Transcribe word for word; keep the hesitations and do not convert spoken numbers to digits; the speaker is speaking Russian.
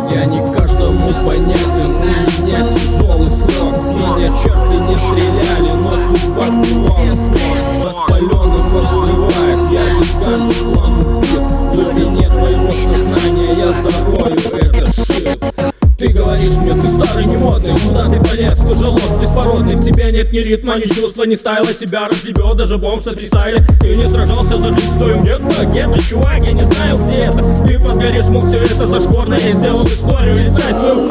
Я не каждому понятен, у меня тяжелый слог. В меня черти не стреляли, но судьба сбивала с ног. Воспаленных взрывает, я без ганжи хлам убит. В глубине твоего сознания я зарою это шит. Ты говоришь мне, ты старый, не модный, куда ты полез? Ты же лох беспородный, в тебе нет ни ритма, ни чувства, ни стайла. Тебя разъебет даже бомж на фристайле. Ты не сражался за жизнь свою, нет, багета, чувак, я не знаю где это. Ты подгоришь, мог все это зашкварно. Я сделал историю, и страсть твою